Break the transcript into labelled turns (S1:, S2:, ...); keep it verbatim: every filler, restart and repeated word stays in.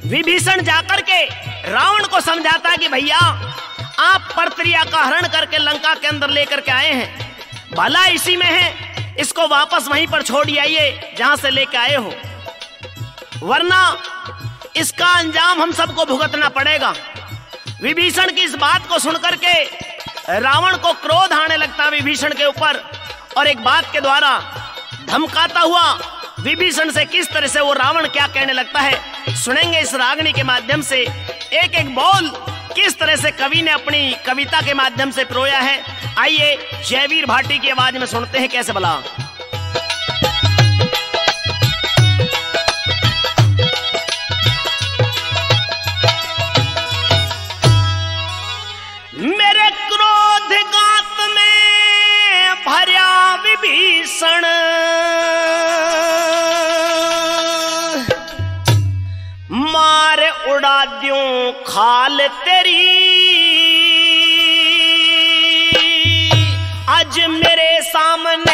S1: विभीषण जाकर के रावण को समझाता कि भैया आप परत्रिया का हरण करके लंका के अंदर लेकर के आए हैं, भला इसी में है, इसको वापस वहीं पर छोड़ आइए जहां से लेकर आए हो, वरना इसका अंजाम हम सबको भुगतना पड़ेगा। विभीषण की इस बात को सुनकर के रावण को क्रोध आने लगता विभीषण के ऊपर, और एक बात के द्वारा धमकाता हुआ विभीषण से किस तरह से वो रावण क्या कहने लगता है, सुनेंगे इस रागनी के माध्यम से। एक एक बोल किस तरह से कवि ने अपनी कविता के माध्यम से पिरोया है, आइए जयवीर भाटी की आवाज में सुनते हैं कैसे भला। मेरे क्रोध गात में भर्या विभीषण, मारे उड़ा द्यूं खाल तेरी, आज मेरे सामने